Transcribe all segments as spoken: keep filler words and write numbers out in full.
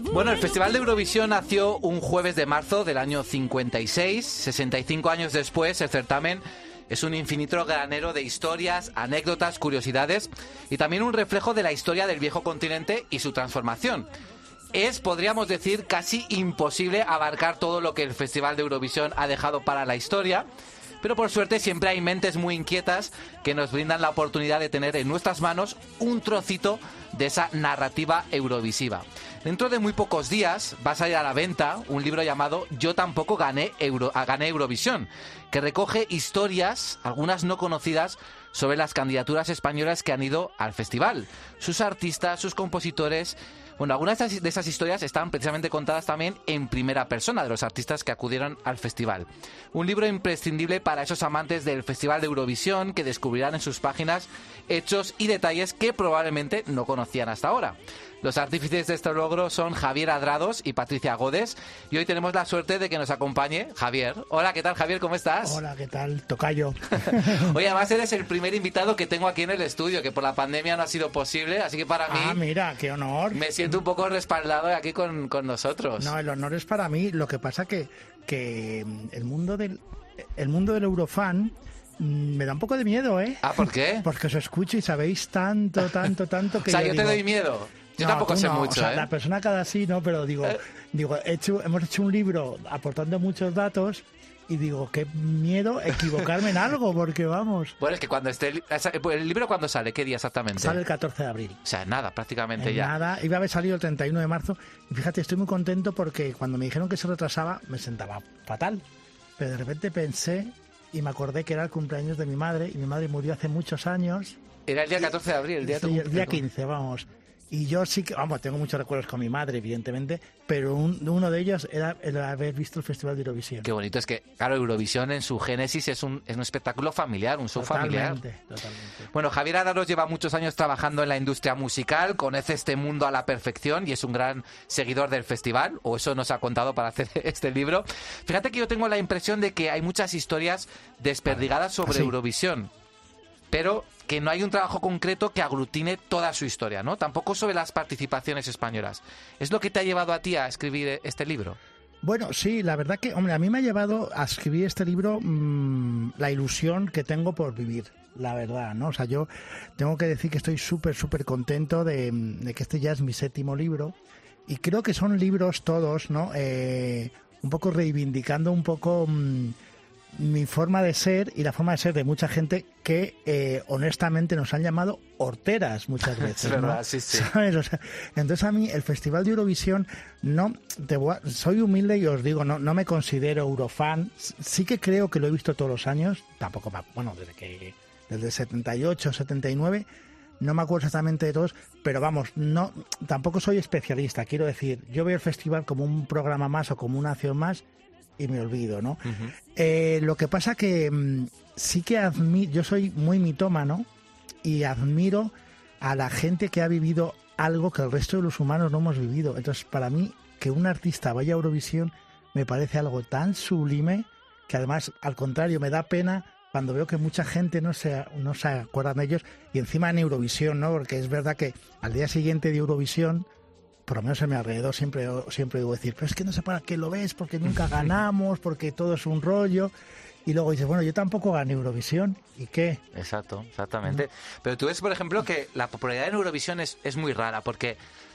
Bueno, el Festival de Eurovisión nació un jueves de marzo del año cincuenta y seis. sesenta y cinco años después, el certamen es un infinito granero de historias, anécdotas, curiosidades y también un reflejo de la historia del viejo continente y su transformación. Es, podríamos decir, casi imposible abarcar todo lo que el Festival de Eurovisión ha dejado para la historia, pero por suerte siempre hay mentes muy inquietas que nos brindan la oportunidad de tener en nuestras manos un trocito de esa narrativa eurovisiva. Dentro de muy pocos días va a salir a la venta un libro llamado Yo tampoco gané, Euro, gané Eurovisión, que recoge historias, algunas no conocidas, sobre las candidaturas españolas que han ido al festival, sus artistas, sus compositores. Bueno, algunas de esas historias están precisamente contadas también en primera persona de los artistas que acudieron al festival. Un libro imprescindible para esos amantes del Festival de Eurovisión que descubrirán en sus páginas hechos y detalles que probablemente no conocían hasta ahora. Los artífices de este logro son Javier Adrados y Patricia Godes, y hoy tenemos la suerte de que nos acompañe Javier. Hola, ¿qué tal, Javier? ¿Cómo estás? Hola, ¿qué tal? Tocayo. Oye, además eres el primer invitado que tengo aquí en el estudio, que por la pandemia no ha sido posible, así que para mí... Ah, mira, qué honor. Me siento un poco respaldado aquí con, con nosotros. No, el honor es para mí. Lo que pasa que, que el mundo del, el mundo del Eurofan me da un poco de miedo, ¿eh? Ah, ¿por qué? Porque os escucho y sabéis tanto, tanto, tanto que... O sea, yo, yo digo, te doy miedo. Yo no, tampoco sé no, mucho, o sea, ¿eh? La persona cada sí, ¿no? Pero digo, eh. digo he hecho, hemos hecho un libro aportando muchos datos y digo, qué miedo equivocarme en algo, porque vamos... Bueno, es que cuando esté... El, el libro, ¿cuándo sale? ¿Qué día exactamente? Sale el catorce de abril. O sea, nada, prácticamente en ya. Nada, iba a haber salido el treinta y uno de marzo. Y fíjate, estoy muy contento porque cuando me dijeron que se retrasaba, me sentaba fatal. Pero de repente pensé y me acordé que era el cumpleaños de mi madre, y mi madre murió hace muchos años. Era el día catorce de abril, el día sí, de tu el día quince, vamos. Y yo sí que, vamos, tengo muchos recuerdos con mi madre, evidentemente, pero un, uno de ellos era el haber visto el Festival de Eurovisión. Qué bonito, es que, claro, Eurovisión en su génesis es un, es un espectáculo familiar, un show familiar. Totalmente, totalmente. Bueno, Javier Adrados lleva muchos años trabajando en la industria musical, conoce este mundo a la perfección y es un gran seguidor del festival, o eso nos ha contado para hacer este libro. Fíjate que yo tengo la impresión de que hay muchas historias desperdigadas sobre ¿Ah, sí? Eurovisión, pero que no hay un trabajo concreto que aglutine toda su historia, ¿no? Tampoco sobre las participaciones españolas. ¿Es lo que te ha llevado a ti a escribir este libro? Bueno, sí, la verdad que, hombre, a mí me ha llevado a escribir este libro mmm, la ilusión que tengo por vivir, la verdad, ¿no? O sea, yo tengo que decir que estoy súper, súper contento de, de que este ya es mi séptimo libro, y creo que son libros todos, ¿no? Eh, un poco reivindicando un poco... Mmm, mi forma de ser y la forma de ser de mucha gente que eh, honestamente nos han llamado horteras muchas veces. Es verdad, ¿no? sí, sí. ¿Sabes? O sea, entonces a mí el Festival de Eurovisión, no, te voy a, soy humilde y os digo, no, no me considero eurofan. Sí que creo que lo he visto todos los años, tampoco, bueno, desde que desde el setenta y ocho, setenta y nueve, no me acuerdo exactamente de todos, pero vamos, no, tampoco soy especialista. Quiero decir, yo veo el festival como un programa más o como una acción más y me olvido, ¿no? Uh-huh. Eh, lo que pasa que mmm, sí que admiro, yo soy muy mitómano y admiro a la gente que ha vivido algo que el resto de los humanos no hemos vivido. Entonces, para mí, que un artista vaya a Eurovisión me parece algo tan sublime que además, al contrario, me da pena cuando veo que mucha gente no se, no se acuerda de ellos, y encima en Eurovisión, ¿no? Porque es verdad que al día siguiente de Eurovisión, por lo menos en mi alrededor, siempre, siempre digo decir, pero es que no sé para qué lo ves, porque nunca ganamos, porque todo es un rollo. Y luego dices, bueno, yo tampoco gané Eurovisión, ¿y qué? Exacto, exactamente. ¿No? Pero tú ves, por ejemplo, que la popularidad en Eurovisión es, es muy rara, porque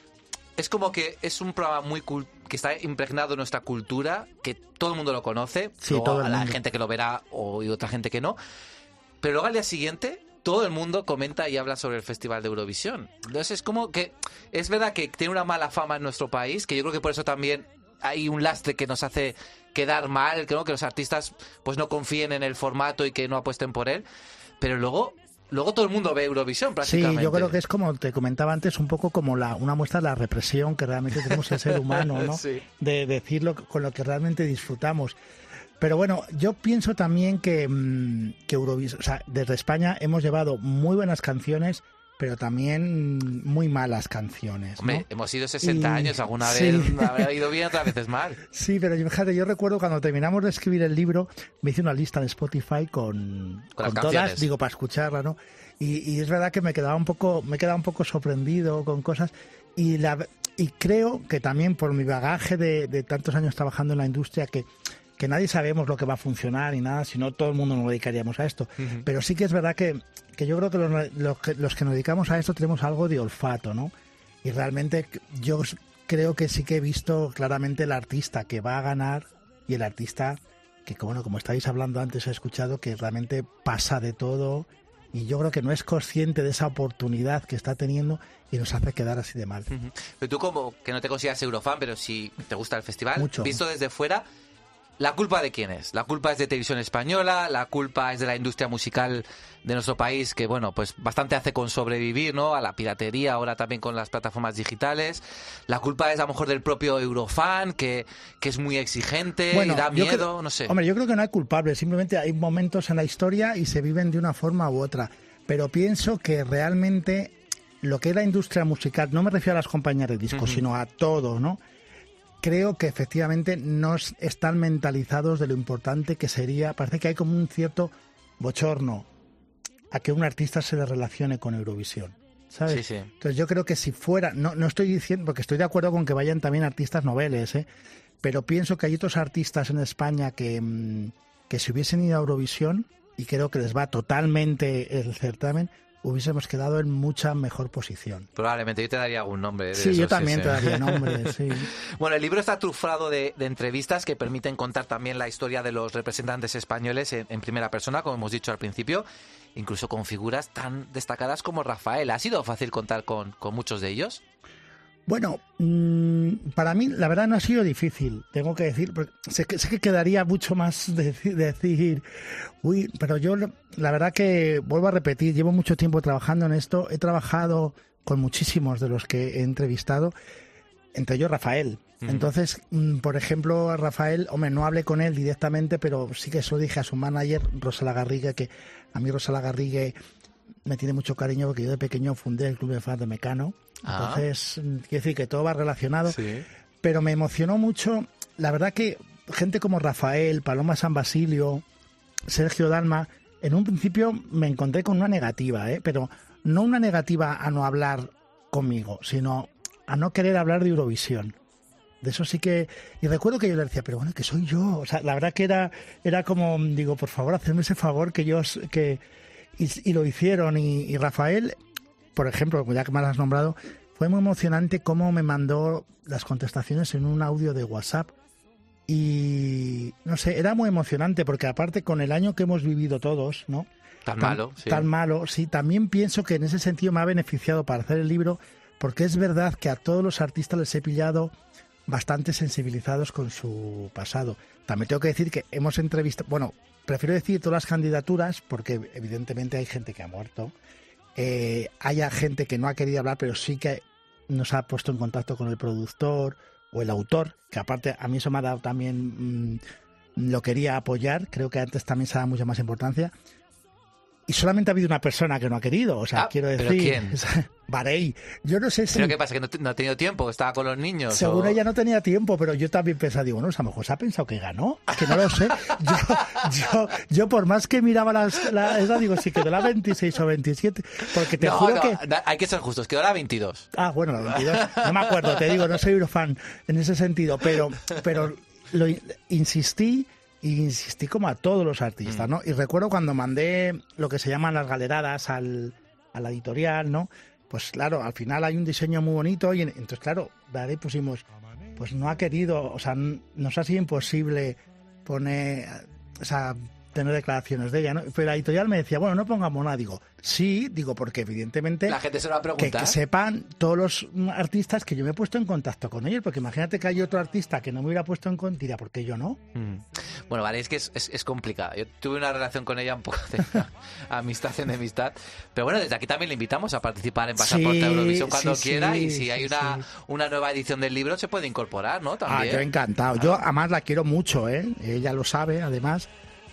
es como que es un programa muy cult- que está impregnado en nuestra cultura, que todo el mundo lo conoce, sí, todo a el la mundo. gente que lo verá o y otra gente que no, pero luego al día siguiente todo el mundo comenta y habla sobre el Festival de Eurovisión. Entonces es como que es verdad que tiene una mala fama en nuestro país, que yo creo que por eso también hay un lastre que nos hace quedar mal, que, ¿no? que los artistas pues no confíen en el formato y que no apuesten por él, pero luego luego todo el mundo ve Eurovisión prácticamente. Sí, yo creo que es como te comentaba antes, un poco como la una muestra de la represión que realmente tenemos el ser humano, ¿no? Sí. De decirlo con lo que realmente disfrutamos. Pero bueno, yo pienso también que, que Eurovisión, o sea, desde España hemos llevado muy buenas canciones, pero también muy malas canciones, ¿no? Hombre, hemos ido sesenta y... años, alguna sí. vez habrá ido bien, otras veces mal. Sí, pero fíjate, yo recuerdo cuando terminamos de escribir el libro, me hice una lista en Spotify con, con, con todas, digo, para escucharla, ¿no? Y, y es verdad que me quedaba un poco, me quedaba un poco sorprendido con cosas, y la, y creo que también por mi bagaje de, de tantos años trabajando en la industria, que, que nadie sabemos lo que va a funcionar y nada, si no todo el mundo nos dedicaríamos a esto. Uh-huh. Pero sí que es verdad que, que yo creo que los, los que los que nos dedicamos a esto tenemos algo de olfato, ¿no? Y realmente yo creo que sí que he visto claramente el artista que va a ganar y el artista que, bueno, como estáis hablando antes, he escuchado que realmente pasa de todo. Y yo creo que no es consciente de esa oportunidad que está teniendo y nos hace quedar así de mal. Uh-huh. Pero tú, como que no te consideras eurofan, pero si te gusta el festival, mucho, visto desde fuera, ¿la culpa de quién es? ¿La culpa es de Televisión Española? ¿La culpa es de la industria musical de nuestro país, que, bueno, pues bastante hace con sobrevivir, ¿no? A la piratería, ahora también con las plataformas digitales. ¿La culpa es a lo mejor del propio eurofan, que, que es muy exigente, bueno, y da miedo? Creo, no sé. Hombre, yo creo que no hay culpables. Simplemente hay momentos en la historia y se viven de una forma u otra. Pero pienso que realmente lo que es la industria musical, no me refiero a las compañías de discos, uh-huh. sino a todo, ¿no? Creo que efectivamente no están mentalizados de lo importante que sería. Parece que hay como un cierto bochorno a que un artista se le relacione con Eurovisión, ¿sabes? Sí, sí. Entonces yo creo que si fuera, no, no estoy diciendo, porque estoy de acuerdo con que vayan también artistas noveles, ¿eh? Pero pienso que hay otros artistas en España que, que si hubiesen ido a Eurovisión, y creo que les va totalmente el certamen, hubiésemos quedado en mucha mejor posición. Probablemente, yo te daría algún nombre. De sí, esos, yo también sí, te sí. daría nombre, sí. Bueno, el libro está trufado de, de entrevistas que permiten contar también la historia de los representantes españoles en, en primera persona, como hemos dicho al principio, incluso con figuras tan destacadas como Rafael. ¿Ha sido fácil contar con, con muchos de ellos? Bueno, mmm, para mí la verdad no ha sido difícil, tengo que decir, porque sé que, sé que quedaría mucho más de, de decir, uy, pero yo la verdad que vuelvo a repetir, llevo mucho tiempo trabajando en esto, he trabajado con muchísimos de los que he entrevistado, entre ellos Rafael. Uh-huh. Entonces, mmm, por ejemplo, a Rafael, hombre, no hablé con él directamente, pero sí que eso dije a su manager, Rosa Lagarrigue, que a mí Rosa Lagarrigue me tiene mucho cariño porque yo de pequeño fundé el club de fans de Mecano. Entonces, ah. quiero decir que todo va relacionado. Sí. Pero me emocionó mucho, la verdad que gente como Rafael, Paloma San Basilio, Sergio Dalma, en un principio me encontré con una negativa, ¿eh? Pero no una negativa a no hablar conmigo, sino a no querer hablar de Eurovisión. De eso sí que... Y recuerdo que yo le decía, pero bueno, que soy yo. O sea, la verdad que era, era como, digo, por favor, hacedme ese favor que yo... que y, y lo hicieron. Y, y Rafael, por ejemplo, ya que me lo has nombrado, fue muy emocionante cómo me mandó las contestaciones en un audio de WhatsApp. Y no sé, era muy emocionante porque aparte con el año que hemos vivido todos, ¿no? Tan, tan malo, sí. Tan malo, sí. También pienso que en ese sentido me ha beneficiado para hacer el libro, porque es verdad que a todos los artistas les he pillado bastante sensibilizados con su pasado. También tengo que decir que hemos entrevistado, bueno, prefiero decir todas las candidaturas porque evidentemente hay gente que ha muerto, eh, haya gente que no ha querido hablar, pero sí que nos ha puesto en contacto con el productor o el autor, que aparte a mí eso me ha dado también, mmm, lo quería apoyar, creo que antes también se da mucha más importancia. Y solamente ha habido una persona que no ha querido, o sea, ah, quiero decir... ¿pero quién? Barey. Yo no sé si... ¿Pero qué pasa? ¿Que no, no ha tenido tiempo? ¿Estaba con los niños? Seguro o... ella no tenía tiempo, pero yo también pensaba, digo, no, a lo mejor se ha pensado que ganó, que no lo sé. Yo, yo, yo por más que miraba las, la esa, digo, si quedó la veintiséis o veintisiete, porque te no, juro no, que... hay que ser justos, quedó la veintidós. Ah, bueno, la veintidós, no me acuerdo, te digo, no soy eurofan en ese sentido, pero, pero lo insistí... Y insistí como a todos los artistas, ¿no? Y recuerdo cuando mandé lo que se llaman las galeradas al, a la editorial, ¿no? Pues claro, al final hay un diseño muy bonito y entonces, claro, ahí pusimos, pues no ha querido, o sea, nos ha sido imposible poner, o sea, tener declaraciones de ella, ¿no? Pero la editorial me decía, bueno, no pongamos nada. Digo, sí, digo, porque evidentemente... La gente se lo va a preguntar. Que, que sepan todos los artistas que yo me he puesto en contacto con ellos, porque imagínate que hay otro artista que no me hubiera puesto en contacto, dirá, ¿por qué yo no? Mm. Bueno, vale, es que es, es, es complicado. Yo tuve una relación con ella un poco de amistad en amistad, pero bueno, desde aquí también le invitamos a participar en Pasaporte sí, Eurovisión cuando sí, quiera, sí, y si hay sí, una, sí. una nueva edición del libro se puede incorporar, ¿no? También. Ah, yo encantado. Ah. Yo además la quiero mucho, ¿eh? Ella lo sabe, además.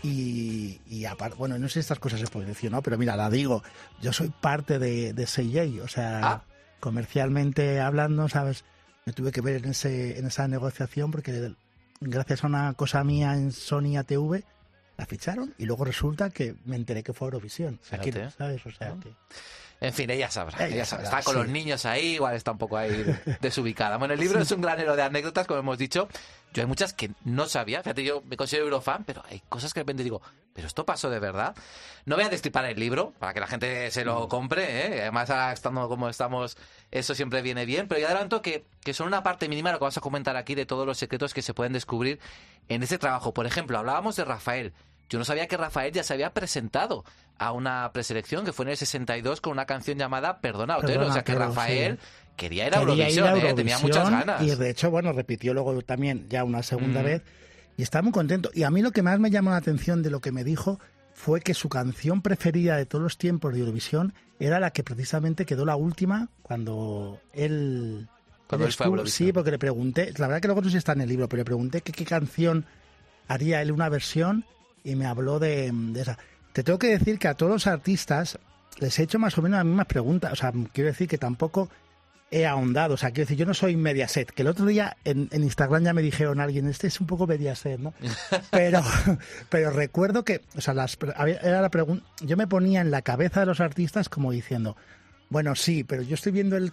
Y, y aparte, bueno, no sé si estas cosas se pueden decir, ¿no? Pero mira, la digo, yo soy parte de, de C J, o sea, ah. comercialmente hablando, ¿sabes? Me tuve que ver en ese en esa negociación porque gracias a una cosa mía en Sony A T V la ficharon y luego resulta que me enteré que fue Eurovisión. Aquí, ¿sabes? O sea, que... En fin, ella sabrá. Ella Ella sabrá. sabrá, Está con sí. los niños ahí, igual está un poco ahí desubicada. Bueno, el libro es un granero de anécdotas, como hemos dicho. Yo hay muchas que no sabía. Fíjate, yo me considero eurofan, pero hay cosas que de repente digo, ¿pero esto pasó de verdad? No voy a destripar el libro para que la gente se lo compre, ¿eh? Además, ahora estando como estamos, eso siempre viene bien. Pero yo adelanto que, que son una parte mínima lo que vamos a comentar aquí de todos los secretos que se pueden descubrir en ese trabajo. Por ejemplo, hablábamos de Rafael. Yo no sabía que Rafael ya se había presentado a una preselección que fue en el sesenta y dos con una canción llamada Perdona Otero. Perdona, o sea que Otero, Rafael sí. quería ir a Quería ir Eurovisión, a ¿eh? Eurovisión, Tenía muchas ganas. Y de hecho, bueno, repitió luego también ya una segunda Mm. vez y estaba muy contento. Y a mí lo que más me llamó la atención de lo que me dijo fue que su canción preferida de todos los tiempos de Eurovisión era la que precisamente quedó la última cuando él... Cuando él fue a estuvo- Eurovisión. Sí, porque le pregunté, la verdad que luego no sé si está en el libro, pero le pregunté que qué canción haría él una versión y me habló de, de esa. Te tengo que decir que a todos los artistas les he hecho más o menos las mismas preguntas. O sea, quiero decir que tampoco he ahondado. O sea, quiero decir, yo no soy Mediaset. Que el otro día en, en Instagram ya me dijeron alguien, este es un poco Mediaset, ¿no? Pero, pero recuerdo que, o sea, las, había- era la pregunta. Yo me ponía en la cabeza de los artistas como diciendo, bueno, sí, pero yo estoy viendo el,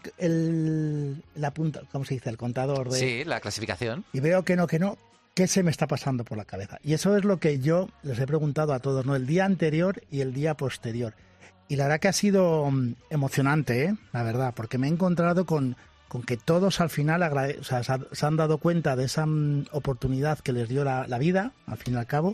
el la punta, ¿cómo se dice? El contador de, Sí, la clasificación. y veo que no, que no, ¿qué se me está pasando por la cabeza? Y eso es lo que yo les he preguntado a todos, ¿no? El día anterior y el día posterior. Y la verdad que ha sido mm, emocionante, ¿eh? La verdad, porque me he encontrado con, con que todos al final agrade- o sea, se, ha- se han dado cuenta de esa mm, oportunidad que les dio la, la vida, al fin y al cabo,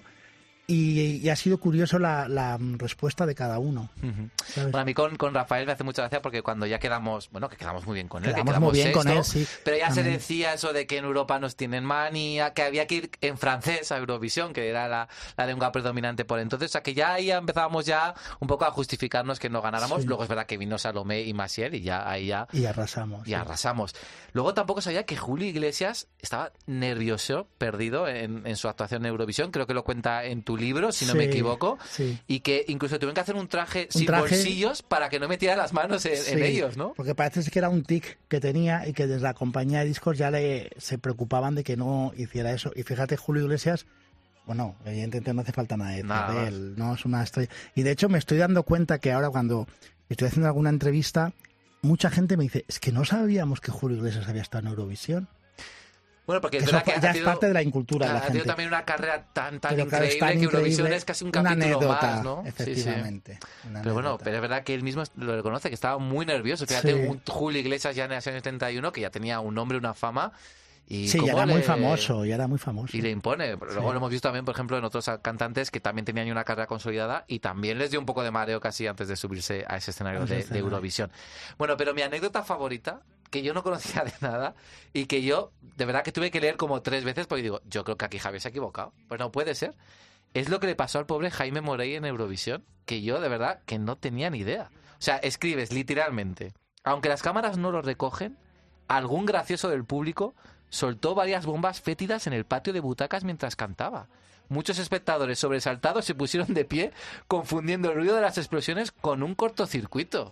y, y ha sido curioso la, la mm, respuesta de cada uno. Ujú. ¿Sabes? Bueno, a mí con, con Rafael me hace mucha gracia porque cuando ya quedamos, bueno, que quedamos muy bien con él, que Quedamos quedamos muy bien con sexto, él, sí. pero ya se También. decía eso de que en Europa nos tienen manía, que había que ir en francés a Eurovisión, que era la, la lengua predominante por entonces, o sea que ya ahí empezábamos ya un poco a justificarnos que no ganáramos, Sí. luego es verdad que vino Salomé y Maciel y ya ahí ya... Y arrasamos. Y sí. arrasamos. Luego tampoco sabía que Julio Iglesias estaba nervioso, perdido en, en su actuación en Eurovisión. Creo que lo cuenta en tu libro, si no Sí, me equivoco. sí. Y que incluso tuvieron que hacer un traje Un sin traje- bolsillos para que no metiera las manos en, en Sí, ellos, ¿no? Porque parece que era un tic que tenía y que desde la compañía de discos ya le se preocupaban de que no hiciera eso. Y fíjate, Julio Iglesias, bueno, evidentemente no hace falta nada de, Nada de más. él, no es una estrella. Y de hecho me estoy dando cuenta que ahora cuando estoy haciendo alguna entrevista, mucha gente me dice, es que no sabíamos que Julio Iglesias había estado en Eurovisión. Bueno, porque es Que eso verdad que ya ha es tenido, parte de la incultura de la ha tenido gente. también una carrera tan, tan Pero claro, es increíble tan que Eurovisión increíble, es casi un una capítulo anécdota, más, ¿no? Sí, sí. efectivamente. una Pero bueno, anécdota. pero es verdad que él mismo lo reconoce, que estaba muy nervioso. Fíjate, Sí. un Julio Iglesias ya en el año setenta y uno, que ya tenía un nombre, una fama. Y Sí, ya cómo era muy le- famoso, ya era muy famoso. Y le impone. Pero luego Sí. lo hemos visto también, por ejemplo, en otros cantantes que también tenían una carrera consolidada y también les dio un poco de mareo casi antes de subirse a ese escenario A ese de, de escenario. Eurovisión. Bueno, pero mi anécdota favorita, que yo no conocía de nada y que yo de verdad que tuve que leer como tres veces porque digo, yo creo que aquí Javier se ha equivocado. Pues no puede ser. Es lo que le pasó al pobre Jaime Morey en Eurovisión, que yo de verdad que no tenía ni idea. O sea, escribes literalmente, aunque las cámaras no lo recogen, algún gracioso del público soltó varias bombas fétidas en el patio de butacas mientras cantaba. Muchos espectadores sobresaltados se pusieron de pie, confundiendo el ruido de las explosiones con un cortocircuito.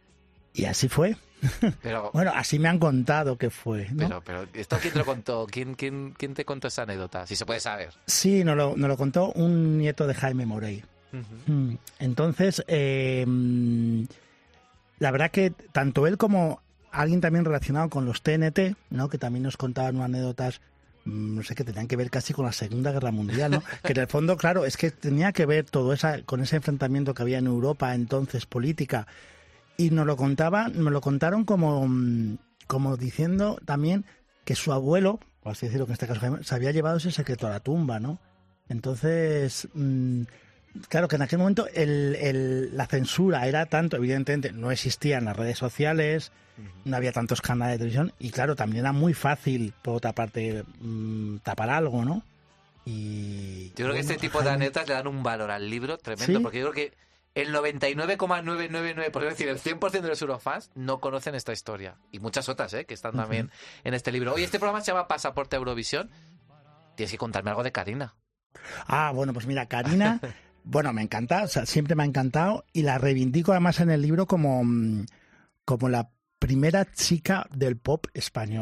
Y así fue. Pero, Bueno, así me han contado que fue, ¿no? pero, pero ¿esto quién te lo contó? ¿Quién, quién, quién te contó esa anécdota? Si se puede saber. Sí, nos lo, nos lo contó un nieto de Jaime Morey. Mm, Entonces, eh, mm, la verdad que tanto él como alguien también relacionado con los T N T, ¿no? Que también nos contaban unas anécdotas, mm, no sé, que tenían que ver casi con la Segunda Guerra Mundial, ¿no? Que en el fondo, claro, es que tenía que ver todo esa, con ese enfrentamiento que había en Europa entonces, política. Y nos lo contaba, nos lo contaron como, mm, como diciendo también que su abuelo, por así decirlo, que en este caso Jaime, se había llevado ese secreto a la tumba, ¿no? Entonces, mmm, claro que en aquel momento el, el, la censura era tanto, evidentemente no existían las redes sociales, no había tantos canales de televisión y claro, también era muy fácil, por otra parte, mmm, tapar algo, ¿no? Y Yo creo que bueno, este tipo de Jaime- anécdotas le dan un valor al libro tremendo, ¿Sí? porque yo creo que el noventa y nueve coma novecientos noventa y nueve, por decir, el cien por ciento de los eurofans no conocen esta historia. Y muchas otras, ¿eh? Que están también en este libro. Oye, este programa se llama Pasaporte a Eurovisión. Tienes que contarme algo de Karina. Ah, bueno, pues mira, Karina, bueno, me encanta, o sea, siempre me ha encantado y la reivindico además en el libro como, mm, como la primera chica del pop español.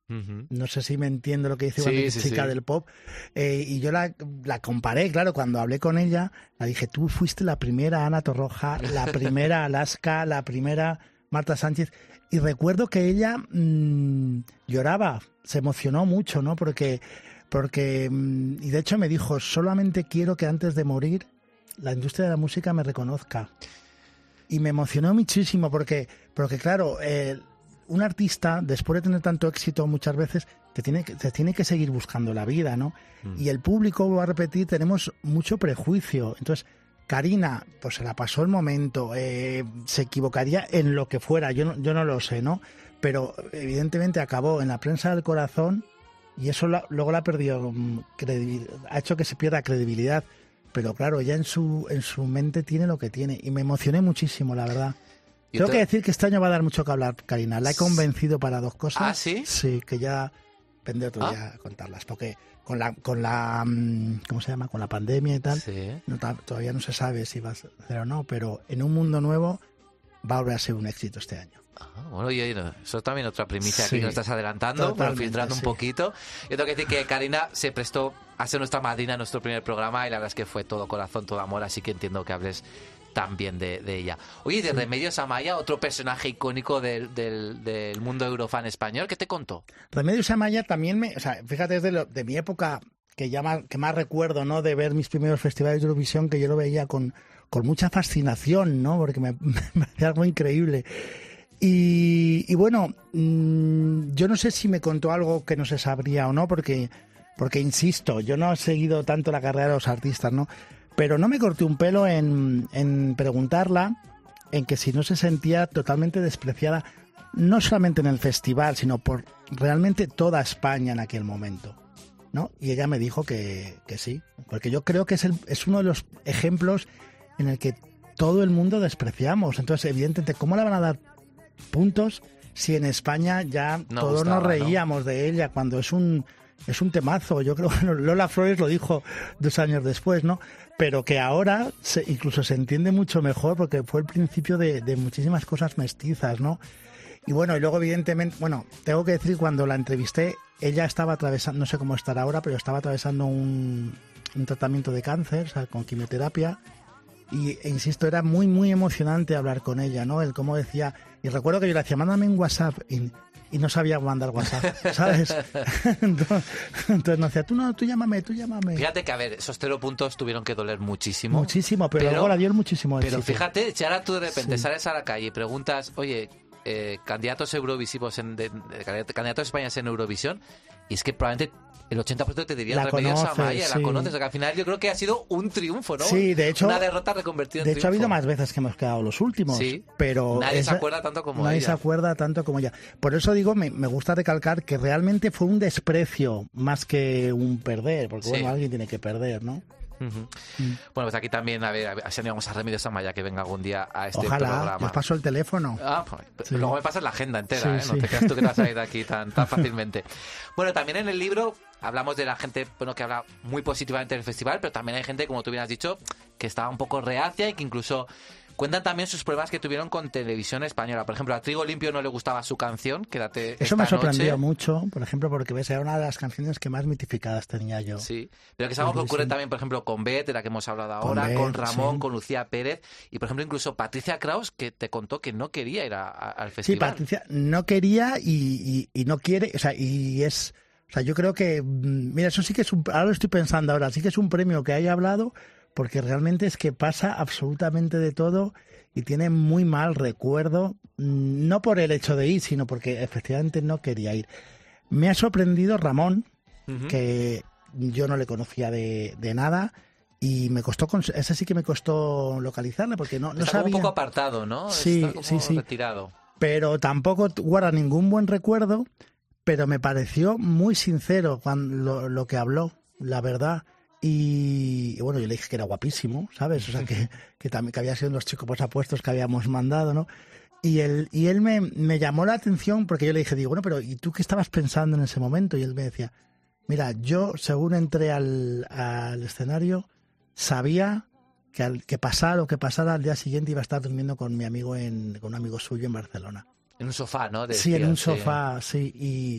Uh-huh. No sé si me entiendo lo que dice Sí, cuando dice sí, chica sí. del pop. Eh, y yo la, la comparé, claro, cuando hablé con ella, la dije, tú fuiste la primera Ana Torroja, la primera Alaska, la primera Marta Sánchez. Y recuerdo que ella mmm, lloraba, se emocionó mucho, ¿no? Porque, porque mmm, y de hecho me dijo, solamente quiero que antes de morir la industria de la música me reconozca. Y me emocionó muchísimo porque, porque claro, eh, un artista, después de tener tanto éxito muchas veces, te tiene que, te tiene que seguir buscando la vida, ¿no? Mm. Y el público, voy a repetir, tenemos mucho prejuicio. Entonces, Karina, pues se la pasó el momento, eh, se equivocaría en lo que fuera, yo no, yo no lo sé, ¿no? Pero evidentemente acabó en la prensa del corazón y eso la, luego la ha perdido, ha hecho que se pierda credibilidad. Pero claro, ella en su, en su mente tiene lo que tiene y me emocioné muchísimo, la verdad. Tengo te... que decir que este año va a dar mucho que hablar, Karina. La he convencido para dos cosas. ¿Ah, sí? Sí, que ya vendré otro ¿Ah? día a contarlas. Porque con la, con la, ¿cómo se llama? Con la pandemia y tal, sí. no, todavía no se sabe si va a ser o no, pero en un mundo nuevo va a volver a ser un éxito este año. Ah, bueno, y eso es también otra primicia sí, que nos estás adelantando, pero filtrando un sí. poquito. Yo tengo que decir que Karina se prestó a ser nuestra madrina en nuestro primer programa y la verdad es que fue todo corazón, todo amor, así que entiendo que hables también de, de ella. Oye, de sí. Remedios Amaya, otro personaje icónico del, del, del mundo Eurofan español, ¿qué te contó? Remedios Amaya también me... O sea, fíjate, desde lo, de mi época que, ya más, que más recuerdo, ¿no? De ver mis primeros festivales de Eurovisión, que yo lo veía con, con mucha fascinación, ¿no? Porque me, me hacía algo increíble. Y, y bueno, mmm, yo no sé si me contó algo que no se sabría o no, porque, porque insisto, yo no he seguido tanto la carrera de los artistas, ¿no? Pero no me corté un pelo en, en preguntarla, en que si no se sentía totalmente despreciada, no solamente en el festival, sino por realmente toda España en aquel momento, ¿no? Y ella me dijo que, que sí, porque yo creo que es, el, es uno de los ejemplos en el que todo el mundo despreciamos. Entonces, evidentemente, ¿cómo le van a dar puntos si en España ya no todos gustaba, nos reíamos, ¿no?, de ella cuando es un es un temazo? Yo creo que Lola Flores lo dijo dos años después, ¿no? Pero que ahora se, incluso se entiende mucho mejor porque fue el principio de, de muchísimas cosas mestizas, ¿no? Y bueno, y luego evidentemente, bueno, tengo que decir, cuando la entrevisté, ella estaba atravesando, no sé cómo estará ahora, pero estaba atravesando un, un tratamiento de cáncer, o sea, con quimioterapia. Y, e insisto, era muy, muy emocionante hablar con ella, ¿no? El cómo decía... Y recuerdo que yo le decía, mándame un WhatsApp, y, y no sabía mandar WhatsApp, ¿sabes? entonces, entonces no decía, tú no, tú llámame, tú llámame. Fíjate que, a ver, esos cero puntos tuvieron que doler muchísimo. Muchísimo, pero, pero luego la dieron muchísimo éxito. Pero fíjate, si ahora tú de repente sí. sales a la calle y preguntas, oye, eh, candidatos eurovisivos, en, de, de, candidatos españoles en Eurovisión, y es que probablemente... el ochenta por ciento te diría Remedios Amaya, sí. La conoces, o sea, que al final yo creo que ha sido un triunfo, ¿no? Sí, de hecho... Una derrota reconvertida en De triunfo. hecho, ha habido más veces que hemos quedado los últimos, sí, pero... Nadie esa, se acuerda tanto como nadie ella. Nadie se acuerda tanto como ella. Por eso digo, me, me gusta recalcar que realmente fue un desprecio más que un perder, porque sí. bueno, alguien tiene que perder, ¿no? Uh-huh. Mm. Bueno, pues aquí también, a ver, a ver si animamos a Remedios Amaya que venga algún día a este Ojalá, programa. Ojalá, os paso el teléfono. Ah, pues, sí. Luego me pasas la agenda entera, sí, ¿eh? Sí. No te creas tú que te vas a ir de aquí tan, tan fácilmente. Bueno, también en el libro hablamos de la gente, bueno, que habla muy positivamente del festival, pero también hay gente, como tú bien has dicho, que estaba un poco reacia y que incluso... cuentan también sus pruebas que tuvieron con televisión española. Por ejemplo, a Trigo Limpio no le gustaba su canción, Quédate esta Eso me sorprendió noche. mucho, por ejemplo, porque ves, era una de las canciones que más mitificadas tenía yo. Sí, pero que es algo que ocurre también, por ejemplo, con Beth, de la que hemos hablado ahora, con, Beth, con Ramón, sí. con Lucía Pérez, y por ejemplo, incluso Patricia Kraus, que te contó que no quería ir a, a, al festival. Sí, Patricia no quería y, y, y no quiere, o sea, y es... O sea, yo creo que, mira, eso sí que es un... Ahora lo estoy pensando ahora, sí que es un premio que haya hablado, porque realmente es que pasa absolutamente de todo y tiene muy mal recuerdo, no por el hecho de ir, sino porque efectivamente no quería ir. Me ha sorprendido Ramón, uh-huh. que yo no le conocía de, de nada, y me costó, ese sí que me costó localizarle, porque no, no Está sabía... Está un poco apartado, ¿no? Sí, Está como sí, sí. retirado. Pero tampoco guarda ningún buen recuerdo, pero me pareció muy sincero cuando lo, lo que habló, la verdad. Y, y bueno, yo le dije que era guapísimo, ¿sabes? O sea, que, que también que había sido los chicos pues, apuestos que habíamos mandado, ¿no? Y él, y él me, me llamó la atención porque yo le dije, digo, bueno, pero ¿y tú qué estabas pensando en ese momento? Y él me decía, mira, yo según entré al, al escenario, sabía que, al, que pasara lo que pasara, al día siguiente iba a estar durmiendo con mi amigo, en, con un amigo suyo en Barcelona. En un sofá, ¿no? Decía, sí, en un sofá, sí. sí y,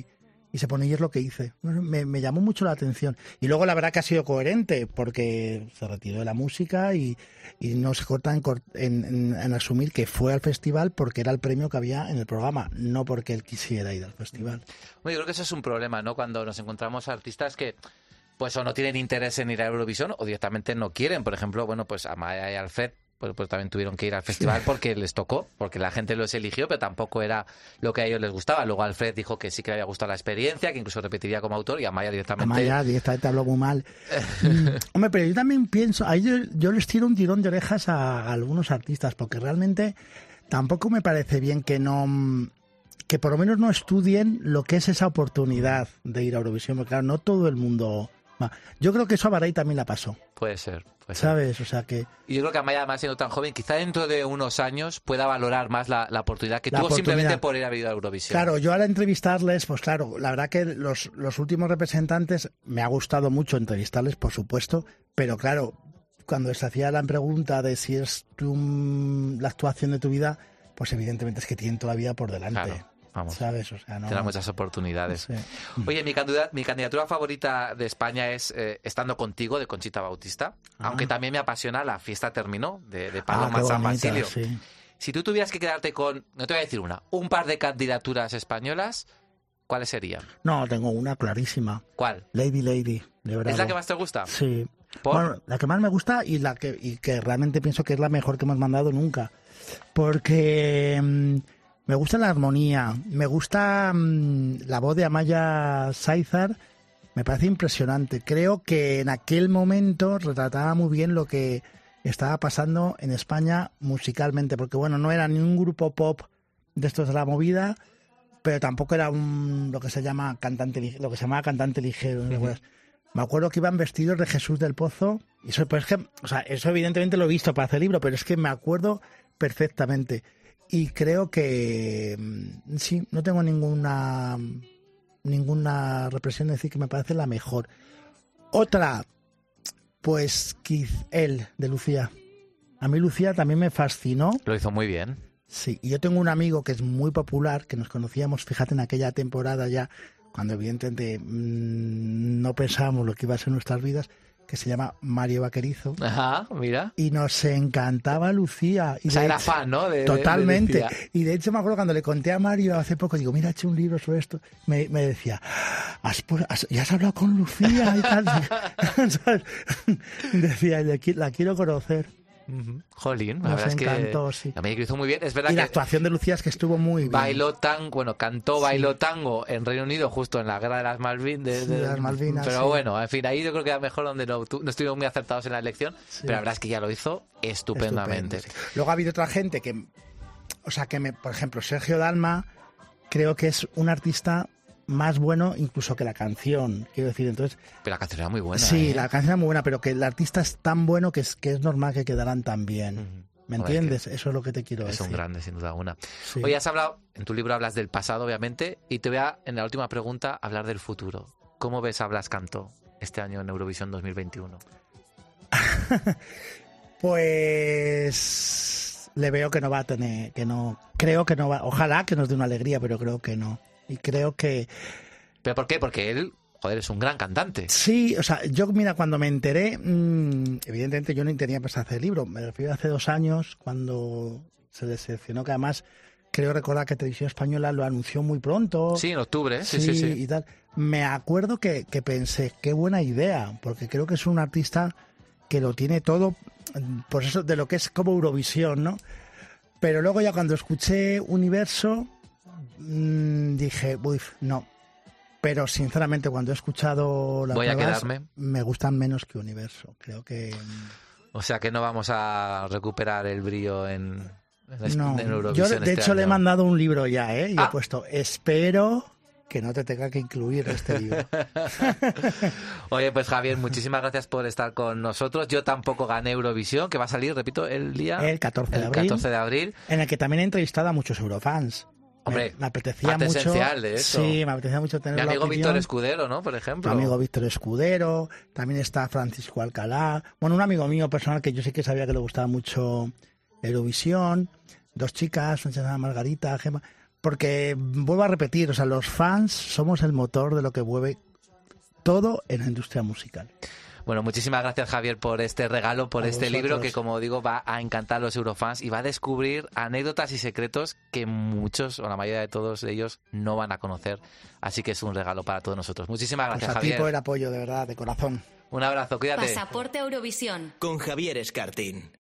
Y se pone, y es lo que hice. Me, me llamó mucho la atención. Y luego la verdad que ha sido coherente, porque se retiró de la música y, y no se corta en, en, en, en asumir que fue al festival porque era el premio que había en el programa, no porque él quisiera ir al festival. Bueno, yo creo que eso es un problema, ¿no? Cuando nos encontramos artistas que pues o no tienen interés en ir a Eurovisión o directamente no quieren. Por ejemplo, bueno, pues Amaya y Alfred pues, pues también tuvieron que ir al festival porque les tocó, porque la gente los eligió, pero tampoco era lo que a ellos les gustaba. Luego Alfred dijo que sí que le había gustado la experiencia, que incluso repetiría como autor, y Amaya directamente... Amaya directamente habló muy mal. mm, hombre, pero yo también pienso, ahí yo, yo les tiro un tirón de orejas a, a algunos artistas, porque realmente tampoco me parece bien que no... que por lo menos no estudien lo que es esa oportunidad de ir a Eurovisión, porque claro, no todo el mundo... va. Yo creo que eso a Baray también la pasó. Puede ser. Puede ¿Sabes? ser. O sea que... Y yo creo que Amaya, además siendo tan joven, quizá dentro de unos años pueda valorar más la, la oportunidad que La tuvo oportunidad. simplemente por ir a vivir a Eurovisión. Claro, yo al entrevistarles, pues claro, la verdad que los, los últimos representantes, me ha gustado mucho entrevistarles, por supuesto, pero claro, cuando se hacía la pregunta de si es tu, la actuación de tu vida, pues evidentemente es que tienen todavía por delante. Claro. Vamos, ¿sabes? O sea, no... tendrá muchas oportunidades. No sé. Oye, mi candidatura, mi candidatura favorita de España es eh, Estando Contigo, de Conchita Bautista. Ah. Aunque también me apasiona La Fiesta Terminó, de, de Paloma ah, San bonita, Basilio. sí. Si tú tuvieras que quedarte con, no te voy a decir una, un par de candidaturas españolas, ¿cuáles serían? No, tengo una clarísima. ¿Cuál? Lady Lady, de verdad. ¿Es la que más te gusta? Sí. ¿Por? Bueno, la que más me gusta y la que, y que realmente pienso que es la mejor que hemos mandado nunca. Porque... Mmm, me gusta la armonía, me gusta mmm, la voz de Amaya Sáizar, me parece impresionante. Creo que en aquel momento retrataba muy bien lo que estaba pasando en España musicalmente, porque bueno, no era ni un grupo pop de estos de la movida, pero tampoco era un lo que se llama cantante, lo que se llamaba cantante ligero. Uh-huh. Me acuerdo que iban vestidos de Jesús del Pozo, y eso, pues es que, o sea, eso evidentemente lo he visto para hacer el libro, pero es que me acuerdo perfectamente. Y creo que sí, no tengo ninguna ninguna represión de decir que me parece la mejor. Otra, pues quizá él, de Lucía. A mí Lucía también me fascinó. Lo hizo muy bien. Sí, y yo tengo un amigo que es muy popular, que nos conocíamos, fíjate, en aquella temporada ya, cuando evidentemente mmm, no pensábamos lo que iba a ser nuestras vidas, que se llama Mario Vaquerizo. Ajá, mira. Y nos encantaba Lucía. Y o sea, de era hecho, fan, ¿no? De, totalmente. De, de y de hecho me acuerdo cuando le conté a Mario hace poco, digo, mira, he hecho un libro sobre esto. Me, me decía, ¿Has, has, ¿ya has hablado con Lucía? Y tal. Decía, la quiero conocer. Uh-huh. Jolín, la Nos verdad encantó, es que sí. a mí lo hizo muy bien. Es verdad y que la actuación de Lucía es que estuvo muy bien. Bailó tango, bueno, cantó, sí. bailó tango en Reino Unido justo en la guerra de las Malvinas. De, sí, de, las Malvinas. Pero sí. bueno, en fin, ahí yo creo que era mejor donde no, no estuvimos muy acertados en la elección, sí. pero la verdad es que ya lo hizo estupendamente. Estupendo, sí. Luego ha habido otra gente que, o sea, que me, por ejemplo, Sergio Dalma, creo que es un artista más bueno incluso que la canción, quiero decir, entonces... Pero la canción era muy buena, Sí, ¿eh? la canción era muy buena, pero que el artista es tan bueno que es, que es normal que quedaran tan bien. Uh-huh. ¿Me Hombre, entiendes? Eso es lo que te quiero es decir. Es un grande, sin duda alguna. Sí. Hoy has hablado, en tu libro hablas del pasado, obviamente, y te voy a, en la última pregunta, hablar del futuro. ¿Cómo ves a Blas Cantó este año en Eurovisión dos mil veintiuno? Pues... le veo que no va a tener... que no creo que no va... Ojalá que nos dé una alegría, pero creo que no. Y creo que... ¿Pero por qué? Porque él, joder, es un gran cantante. Sí, o sea, yo, mira, cuando me enteré, mmm, evidentemente yo no tenía pensado hacer el libro. Me refiero a hace dos años, cuando se le seleccionó, que además creo recordar que Televisión Española lo anunció muy pronto. Sí, en octubre, sí, sí, sí, sí. Y tal. Me acuerdo que, que pensé, qué buena idea, porque creo que es un artista que lo tiene todo, pues eso, de lo que es como Eurovisión, ¿no? Pero luego ya cuando escuché Universo... dije, uy, no. Pero sinceramente cuando he escuchado las Voy a pruebas, quedarme. me gustan menos que Universo. Creo que... O sea que no vamos a recuperar el brillo en, en, no. en Eurovisión. Yo de este hecho año. le he mandado un libro ya, ¿eh? Y ah. he puesto, espero que no te tenga que incluir este libro. Oye, pues Javier, muchísimas gracias por estar con nosotros. Yo tampoco gané Eurovisión, que va a salir, repito, el día... El catorce de el abril. catorce de abril. En el que también he entrevistado a muchos eurofans. Hombre, me, me apetecía mucho. esencial de eso. Sí, me apetecía mucho tener Mi la amigo opinión. Víctor Escudero, ¿no? Por ejemplo. Mi amigo Víctor Escudero, también está Francisco Alcalá. Bueno, un amigo mío personal que yo sí que sabía que le gustaba mucho Eurovisión. Dos chicas, una se llama Margarita, Gemma. porque vuelvo a repetir, o sea, los fans somos el motor de lo que mueve todo en la industria musical. Bueno, muchísimas gracias, Javier, por este regalo, por A este vosotros. libro que, como digo, va a encantar a los eurofans y va a descubrir anécdotas y secretos que muchos, o la mayoría de todos ellos, no van a conocer. Así que es un regalo para todos nosotros. Muchísimas gracias, Pues a ti Javier. por el apoyo, de verdad, de corazón. Un abrazo, cuídate. Pasaporte Eurovisión. Con Javier Escartín.